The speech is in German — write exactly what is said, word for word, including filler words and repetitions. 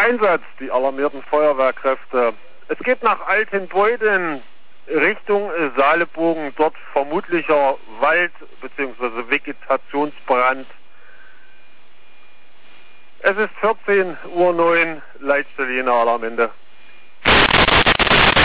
Einsatz, die alarmierten Feuerwehrkräfte. Es geht nach Altenbreuden Richtung Saaleburgen, dort vermutlicher Wald- bzw. Vegetationsbrand. Es ist vierzehn Uhr neun, Leitstelle Jena Alarmende.